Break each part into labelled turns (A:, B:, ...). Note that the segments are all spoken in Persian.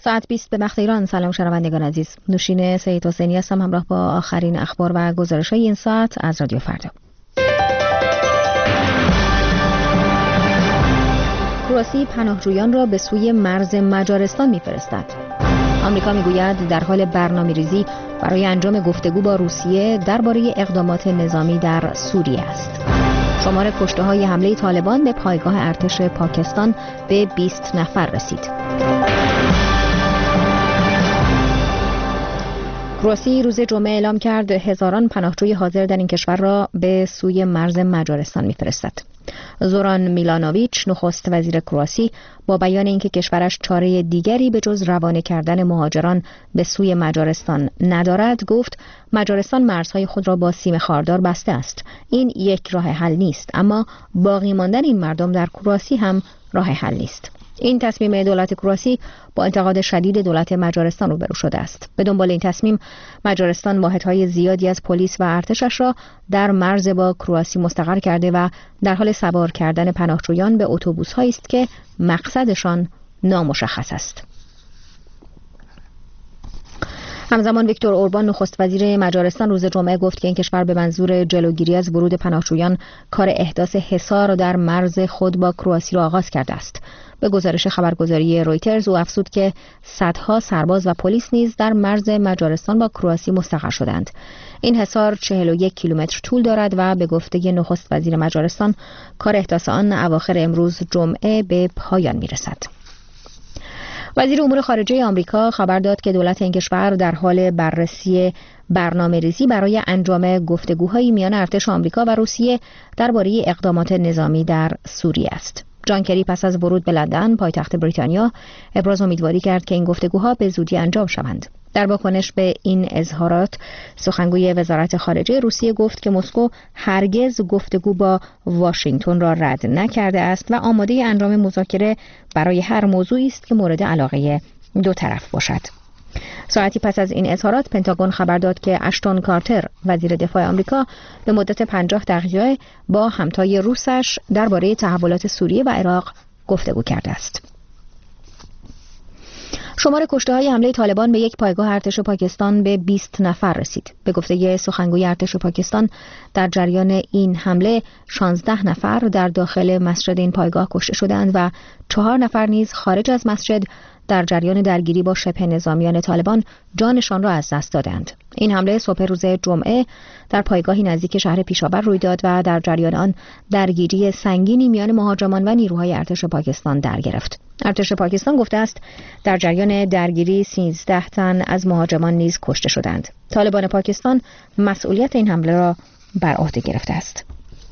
A: ساعت 20 به وقت ایران. سلام شنوندگان عزیز، نوشین سید حسینی هستم همراه با آخرین اخبار و گزارش‌های این ساعت از رادیو فردا. کرواسی پناهجویان را به سوی مرز مجارستان می‌فرستد. آمریکا می‌گوید در حال برنامه‌ریزی برای انجام گفتگو با روسیه درباره اقدامات نظامی در سوریه است. شمار کشته‌های حمله طالبان به پایگاه ارتش پاکستان به 20 نفر رسید. کرواسی روز جمعه اعلام کرد هزاران پناهجوی حاضر در این کشور را به سوی مرز مجارستان می‌فرستد. زوران میلانوویچ نخست وزیر کرواسی با بیان اینکه کشورش چاره دیگری به جز روانه کردن مهاجران به سوی مجارستان ندارد، گفت مجارستان مرزهای خود را با سیم خاردار بسته است. این یک راه حل نیست، اما باقی ماندن این مردم در کرواسی هم راه حل نیست. این تصمیم دولت کرواسی با انتقاد شدید دولت مجارستان روبرو شده است. به دنبال این تصمیم مجارستان واحدهای زیادی از پلیس و ارتشش را در مرز با کرواسی مستقر کرده و در حال سوار کردن پناهجویان به اتوبوس‌هایی است که مقصدشان نامشخص است. همزمان ویکتور اوربان نخست وزیر مجارستان روز جمعه گفت که این کشور به منظور جلوگیری از ورود پناهجویان کار احداث حصار در مرز خود با کرواسی را آغاز کرده است. به گزارش خبرگزاری رویترز او افزود که صدها سرباز و پلیس نیز در مرز مجارستان با کرواسی مستقر شدند. این حصار 41 کیلومتر طول دارد و به گفته نخست وزیر مجارستان کار احداث آن اواخر امروز جمعه به پایان می‌رسد. وزیر امور خارجه آمریکا خبر داد که دولت این کشور در حال بررسی برنامه‌ریزی برای انجام گفتگوهای میان ارتش آمریکا و روسیه درباره اقدامات نظامی در سوریه است. جان کری پس از ورود به لندن پایتخت بریتانیا ابراز امیدواری کرد که این گفتگوها به زودی انجام شوند. در واکنش به این اظهارات سخنگوی وزارت خارجه روسیه گفت که مسکو هرگز گفتگو با واشنگتن را رد نکرده است و آماده انجام مذاکره برای هر موضوعی است که مورد علاقه دو طرف باشد. ساعتی پس از این اظهارات پنتاگون خبر داد که اشتون کارتر وزیر دفاع آمریکا به مدت 50 دقیقه با همتای روسش درباره تحولات سوریه و عراق گفتگو کرده است. شمار کشته‌های حمله طالبان به یک پایگاه ارتش پاکستان به 20 نفر رسید. به گفته سخنگوی ارتش پاکستان در جریان این حمله 16 نفر در داخل مسجد این پایگاه کشته شدند و 4 نفر نیز خارج از مسجد در جریان درگیری با شبه نظامیان طالبان جانشان را از دست دادند. این حمله صبح روز جمعه در پایگاهی نزدیک شهر پیشاور روی داد و در جریان آن درگیری سنگینی میان مهاجمان و نیروهای ارتش پاکستان در گرفت. ارتش پاکستان گفته است در جریان درگیری 13 تن از مهاجمان نیز کشته شدند. طالبان پاکستان مسئولیت این حمله را بر عهده گرفته است.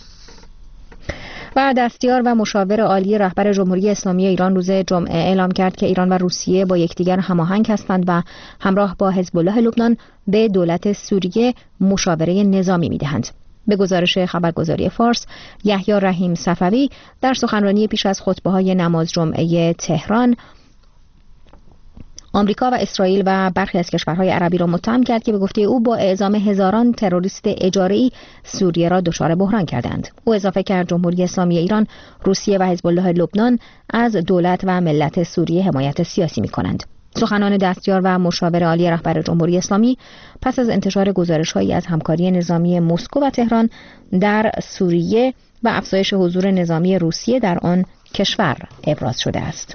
A: و دستیار و مشاور عالی رهبر جمهوری اسلامی ایران روز جمعه اعلام کرد که ایران و روسیه با یکدیگر هماهنگ هستند و همراه با حزب الله لبنان به دولت سوریه مشاوره نظامی می‌دهند. به گزارش خبرگزاری فارس، یحیی رحیم صفوی در سخنرانی پیش از خطبه‌های نماز جمعه تهران آمریکا و اسرائیل و برخی از کشورهای عربی را متهم کرد که به گفته او با اعزام هزاران تروریست اجاره‌ای سوریه را دچار بحران کردند. او اضافه کرد جمهوری اسلامی ایران، روسیه و حزب الله لبنان از دولت و ملت سوریه حمایت سیاسی می‌کنند. سخنان دستیار و مشاور عالی رهبر جمهوری اسلامی پس از انتشار گزارش‌هایی از همکاری نظامی مسکو و تهران در سوریه و افزایش حضور نظامی روسیه در آن کشور ابراز شده است.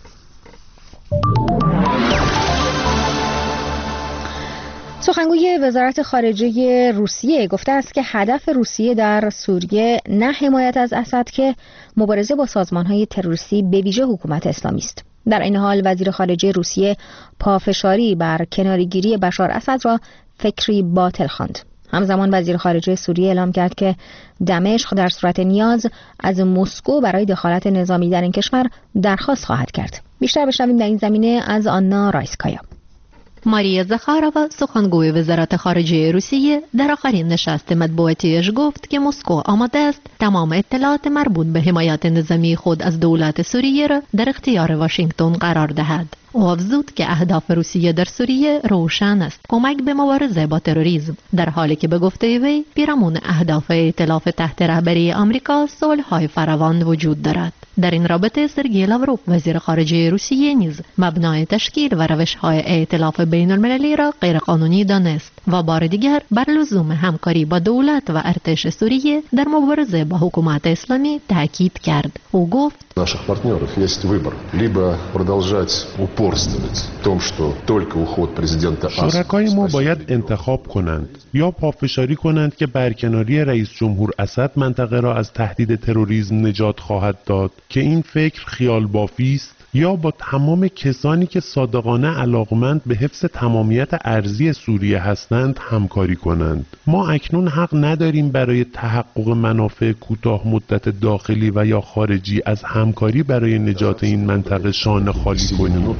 A: سخنگوی وزارت خارجه روسیه گفته است که هدف روسیه در سوریه نه حمایت از اسد که مبارزه با سازمان‌های تروریستی به ویژه حکومت اسلامی است. در این حال وزیر خارجه روسیه پافشاری بر کناره‌گیری بشار اسد را فکری باطل خواند. همزمان وزیر خارجه سوریه اعلام کرد که دمشق در صورت نیاز از مسکو برای دخالت نظامی در این کشور درخواست خواهد کرد. بیشتر بشنویم در این زمینه از آنا رایسکایا.
B: ماریا زخارова سخنگوی وزارت خارجه روسیه در آخرین نشست مطبوعاتیش گفت که مسکو آماده است تمام اطلاعات مربوط به حمایت نظامی خود از دولت سوریه را در اختیار واشنگتن قرار دهد. او افزود که اهداف روسیه در سوریه روشن است: کمک به مبارزه با تروریسم، در حالی که به گفته وی پیرامون اهداف ائتلاف تحت رهبری آمریکا صلح‌های فراوان وجود دارد. در این رابطه سرگئی لاوروف وزیر خارجه روسیه نیز مبنای تشکیل و روش‌های ائتلاف بین‌المللی را غیرقانونی دانست و بار دیگر بر لزوم همکاری با دولت و ارتش سوریه در مبارزه با حکومت اسلامی تاکید کرد. او گفت:
C: наших партнеров есть выбор: либо продолжать упорствовать в том, что только уход президента Асада.
D: شرکای ما باید انتخاب کنند: یا پافشاری کنند که برکناری رئیس جمهور اسد منطقه را از تهدید تروریسم نجات خواهد داد که این فکر خیال بافی است، یا با تمام کسانی که صادقانه علاقمند به حفظ تمامیت ارضی سوریه هستند همکاری کنند. ما اکنون حق نداریم برای تحقق منافع کوتاه مدت داخلی و یا خارجی از همکاری برای نجات این منطقه شانه خالی کنیم.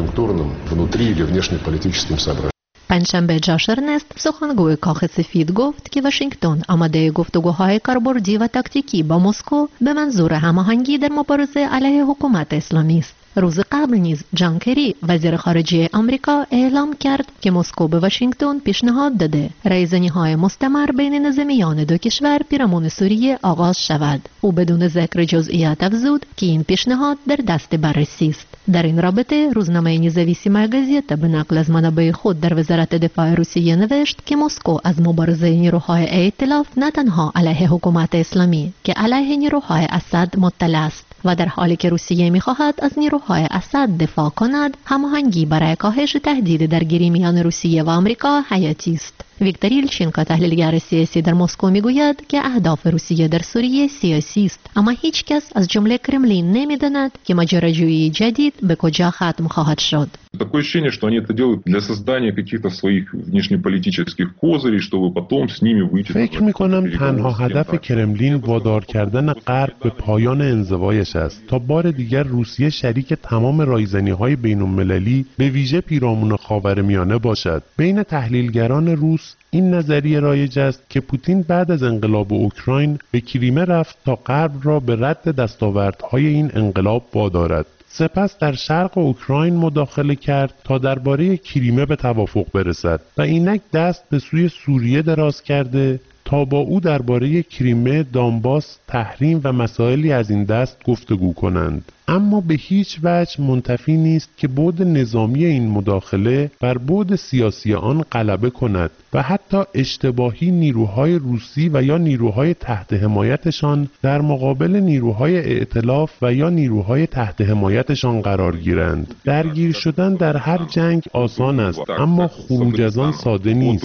B: پنجشنبه جاش ارنست، سخنگوی کاخ سفید، گفت که واشنگتن آماده گفتگوهای کاربردی و تاکتیکی با مسکو به منظور هماهنگی در مبارزه علیه حکومت اسلامی است. روز قبل نیز جان کری وزیر خارجه آمریکا اعلام کرد که مسکو به واشنگتن پیشنهاد داده رایزنی‌های مستمر بین نظامیان دو کشور پیرامون سوریه آغاز شود. او بدون ذکر جزئیات افزود که این پیشنهاد در دست بررسی است. در این رابطه روزنامه نزاویسیمایا گازета به نقل از منابع خود در وزارت دفاع روسیه نوشت که مسکو از مبارزه نیروهای ائتلاف نه تنها علیه حکومت اسلامی که علیه نیروهای اسد مطلع است و در حالی که روسیه می‌خواهد از نیروهای اسد دفاع کند، هماهنگی برای کاهش تهدید درگیری میان روسیه و آمریکا حیاتی است. ویکتور ایلچینکو تحلیلگر سیاسی در مسکو میگوید که اهداف روسیه در سوریه سیاسی است، اما هیچ کس از جمله کرملین نمیداند که ماجراجویی جدید به کجا ختم خواهد شد.
E: Такое ощущение, что они это делают для создания каких-то своих внешнеполитических козырей, чтобы потом с ними выйти.
D: فکر می‌کنم تنها هدف کرملین وادار کردن غرب به پایان انزوایش است تا بار دیگر روسیه شریک تمام رایزنی‌های بین‌المللی به ویژه پیرامون خاورمیانه باشد. بین تحلیلگران روس این نظریه رایج است که پوتین بعد از انقلاب اوکراین به کریمه رفت تا غرب را به رد دستاوردهای این انقلاب وادارد. سپس در شرق اوکراین مداخله کرد تا درباره کریمه به توافق برسد و اینک دست به سوی سوریه دراز کرده تا با او درباره کریمه، دانباس، تحریم و مسائلی از این دست گفتگو کنند. اما به هیچ وجه منتفی نیست که بعد نظامی این مداخله بر بعد سیاسی آن غلبه کند و حتی اشتباهی نیروهای روسی و یا نیروهای تحت حمایتشان در مقابل نیروهای ائتلاف و یا نیروهای تحت حمایتشان قرار گیرند. درگیر شدن در هر جنگ آسان است، اما خروج از آن ساده نیست.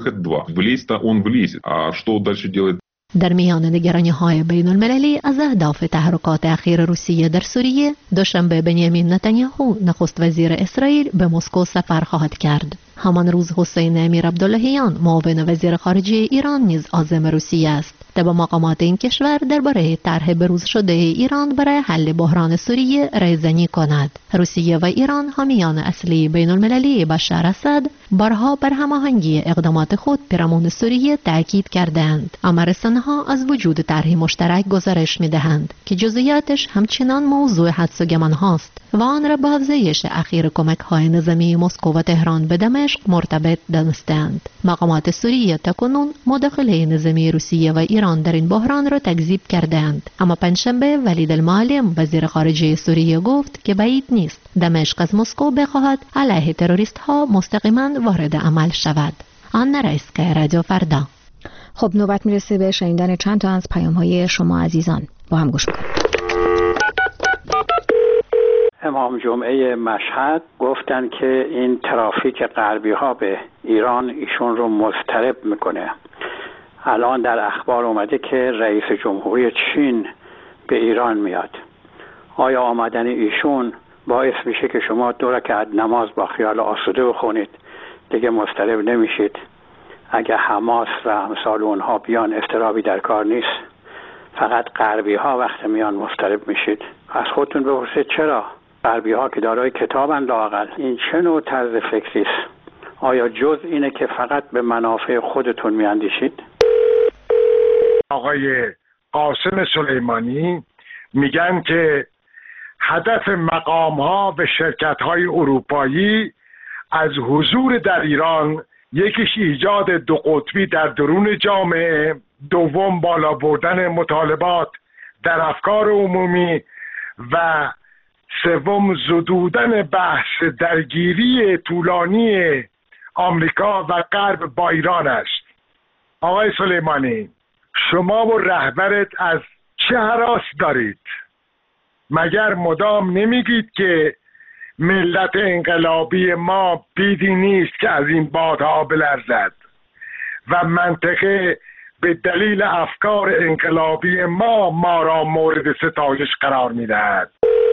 B: در میان نگرانی‌های بین‌المللی از اهداف تحرکات اخیر روسیه در سوریه، دوشنبه بنیامین نتانیاهو نخست وزیر اسرائیل به مسکو سفر خواهد کرد. همان روز حسین امیر عبداللهیان معاون وزیر خارجه ایران نیز عازم روسیه است تا با مقامات این کشور درباره طرح بروز شده ایران برای حل بحران سوریه رایزنی کند. روسیه و ایران حامیان اصلی بین‌المللی بشار اسد بارها بر هماهنگی اقدامات خود پیرامون سوریه تاکید کردند، اما رسانه‌ها از وجود طرحی مشترک گزارش می‌دهند که جزئیاتش همچنان موضوع حدس و گمان هاست و آن را با افزایش اخیر کمک‌های نظامی مسکو و تهران به دمشق مرتبط دانستند. مقامات سوریه تاکنون مداخله نظامی روسیه و ایران در این بحران را تکذیب کردند، اما پنجشنبه ولید المعلم وزیر خارجه سوریه گفت که بعید نیست دمشق از مسکو بخواهد علیه تروریست‌ها مستقیما وارد عمل شود. آن رئیس‌کای رادیو فردا.
A: خب نوبت میرسه به شنیدن چند تا از پیام‌های شما عزیزان. با هم گوش کنیم.
F: امام جمعه مشهد گفتن که این ترافیک غربی ها به ایران ایشون رو مضطرب میکنه. الان در اخبار اومده که رئیس جمهوری چین به ایران میاد. آیا آمدن ایشون باعث میشه که شما 2 رکعت نماز با خیال آسوده بخونید، دیگه مضطرب نمیشید؟ اگه حماس و امثال اونها بیان اضطرابی در کار نیست، فقط غربی ها وقت میان مضطرب میشید. از خودتون بپرسید چرا؟ غربی ها که دارای کتابن لااقل. این چه نوع طرز فکری است؟ آیا جز اینه که فقط به منافع خودتون میاندیشید؟
G: آقای قاسم سلیمانی میگن که هدف مقام‌ها و شرکت‌های اروپایی از حضور در ایران یکیش ایجاد دو قطبی در درون جامعه، دوم بالا بردن مطالبات در افکار عمومی و سوم زدودن بحث درگیری طولانی آمریکا و غرب با ایران است. آقای سلیمانی، شما و رهبرت از چه هراس دارید؟ مگر مدام نمیگید که ملت انقلابی ما بیدی نیست که از این بادها بلرزد و منطقه به دلیل افکار انقلابی ما را مورد ستایش قرار میدهد؟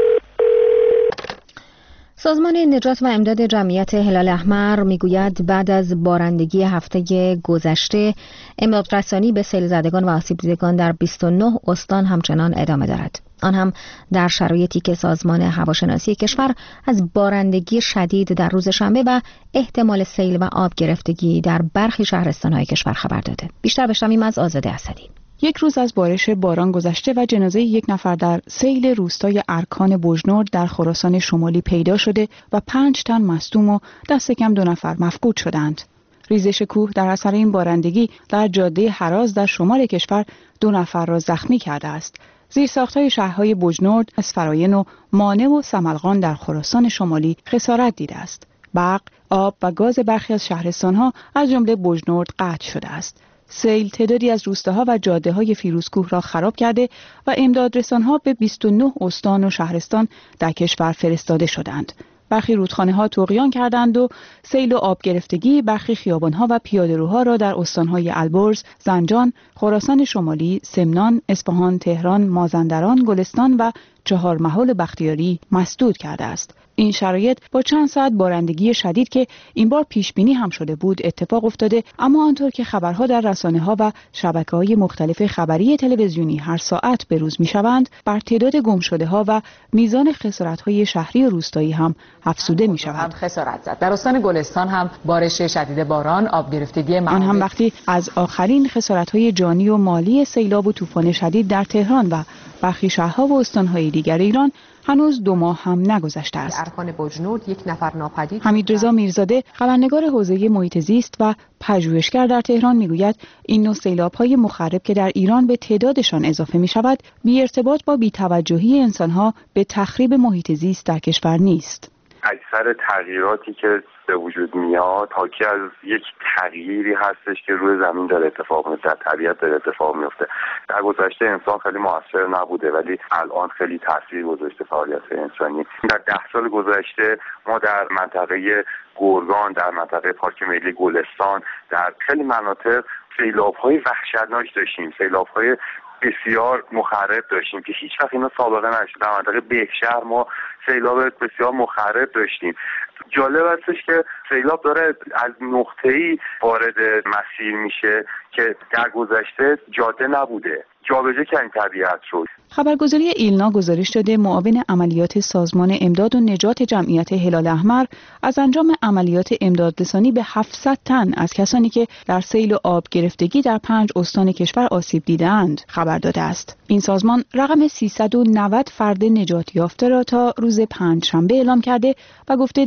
A: سازمان نجات و امداد جمعیت هلال احمر میگوید بعد از بارندگی هفته گذشته امدادرسانی به سیل زدگان و آسیب دیدگان در 29 استان همچنان ادامه دارد. آن هم در شرایطی که سازمان هواشناسی کشور از بارندگی شدید در روز شنبه و احتمال سیل و آب گرفتگی در برخی شهرستان‌های کشور خبر داده. بیشتر بشنویم از آزاده اسدی.
H: یک روز از بارش باران گذشته و جنازه یک نفر در سیل روستای ارکان بوجنورد در خراسان شمالی پیدا شده و 5 تن مصدوم و دست کم 2 نفر مفقود شدند. ریزش کوه در اثر این بارندگی در جاده هراز در شمال کشور 2 نفر را زخمی کرده است. زیرساخت‌های شهرهای بوجنورد، اسفراین و مانع و سملقان در خراسان شمالی خسارت دیده است. برق، آب و گاز برخی از شهرستان‌ها از جمله بوجنورد قطع شده است. سیل تعدادی از روستاها و جاده‌های فیروزکوه را خراب کرده و امدادرسان‌ها به 29 استان و شهرستان در کشور فرستاده شدند. برخی رودخانه‌ها طغیان کردند و سیل و آب گرفتگی برخی خیابان‌ها و پیاده‌روها را در استان‌های البرز، زنجان، خراسان شمالی، سمنان، اصفهان، تهران، مازندران، گلستان و چهارمحال بختیاری مسدود کرده است. این شرایط با چند ساعت بارندگی شدید که این بار پیش بینی هم شده بود اتفاق افتاده، اما آنطور که خبرها در رسانه‌ها و شبکه‌های مختلف خبری تلویزیونی هر ساعت بروز می‌شوند، بر تعداد گمشده‌ها و میزان خسارت‌های شهری و روستایی هم افزوده می‌شود.
I: خسارت زد. در استان گلستان هم بارش شدید باران، آب گرفتگی
H: آن هم وقتی از آخرین خسارت‌های جانی و مالی سیلاب و طوفان شدید در تهران و برخی شهرها و استان‌های دیگر ایران هنوز 2 ماه هم نگذشته است.
I: ارکان بوجنورد 1 نفر ناپدید.
H: حمیدرضا میرزاده، خبرنگار حوزه محیط زیست و پژوهشگر در تهران میگوید این نوع سیلاب‌های مخرب که در ایران به تعدادشان اضافه می‌شود، بی ارتباط با بی‌توجهی انسان‌ها به تخریب محیط زیست در کشور نیست.
J: اکثر تغییراتی که به وجود میاد حاکی از یک تغییری هستش که روی زمین داره اتفاق میفته، در طبیعت داره اتفاق میفته. در گذشته انسان خیلی موثر نبوده ولی الان خیلی تاثیر گذاشته فعالیت انسانی. در 10 سال گذشته ما در منطقه گرگان، در منطقه پارک ملی گلستان، در خیلی مناطق سیلاب‌های وحشتناک داشتیم، سیلاب‌های بسیار مخرب داشتیم که هیچ وقت اینا سابقه نشده. در منطقه بهشهر ما سیلاب بسیار مخرب داشتیم. جالب هستش که سیلاب داره از نقطه‌ای وارد مسیر میشه که در گذشته جاده نبوده. جابجا کردن طبیعت رو.
H: خبرگزاری ایلنا گزارش داده معاون عملیات سازمان امداد و نجات جمعیت هلال احمر از انجام عملیات امدادرسانی به 700 تن از کسانی که در سیل و آب گرفتگی در 5 استان کشور آسیب دیده‌اند خبر داده است. این سازمان رقم 390 فرد نجات یافته را تا روز پنجشنبه اعلام کرده و گفته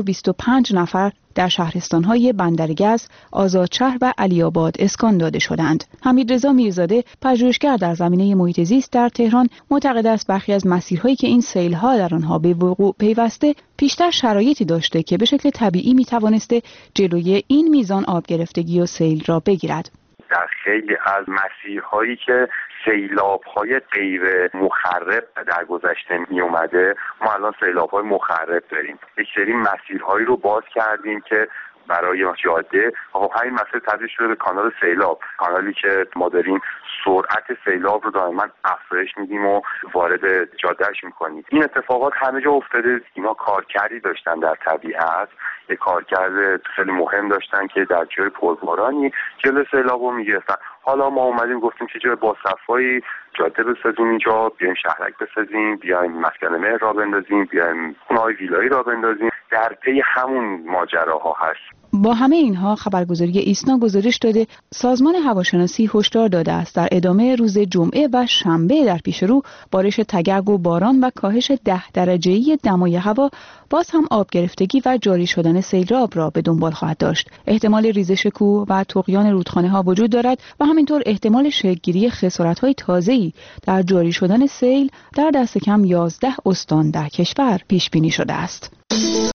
H: 225 نفر در شهرستان‌های بندرگز، آزادشهر و علی‌آباد اسکان داده شدند. حمیدرضا میرزاده، پژوهشگر در زمینه محیط زیست در تهران، معتقد است برخی از مسیرهایی که این سیل‌ها در آنها به وقوع پیوسته پیشتر شرایطی داشته که به شکل طبیعی می‌توانسته جلوی این میزان آب گرفتگی و سیل را بگیرد.
J: در خیلی از مسیرهایی که سیلاب‌های غیر مخرب در گذشته می اومده، ما الان سیلاب‌های مخرب داریم. یک سری مسیرهایی رو باز کردیم که برای جاده، خب همین مسیر تبدیل شده به کانال سیلاب، کانالی که ما داریم سرعت سیلاب رو دائما افزایش میدیم و وارد جادهش میکنیم. این اتفاقات همه جا افتاده. اینا کارکردی داشتن در طبیعت، یک کارکرد خیلی مهم داشتن که در جای پربارانی جلوی سیلاب رو میگرفتن. حالا ما اومدیم گفتیم که جای با صفایی جاده بسازیم، اینجا بیایم شهرک بسازیم، بیایم مسکن مهر را بندازیم، بیایم خونه‌های ویلایی را بندازیم. در پی همون ماجراها هست.
H: با همه اینها خبرگزاری ایسنا گزارش داده سازمان هواشناسی هشدار داده است در ادامه روز جمعه و شنبه در پیش رو بارش تگرگ و باران و کاهش 10 درجه‌ای دمای هوا باز هم آب گرفتگی و جاری شدن سیلاب را به دنبال خواهد داشت. احتمال ریزش کوه و طغیان رودخانه ها وجود دارد و همینطور احتمال شکل‌گیری خسارت‌های تازه‌ای در جاری شدن سیل در دست کم 11 استان در کشور پیش بینی شده است.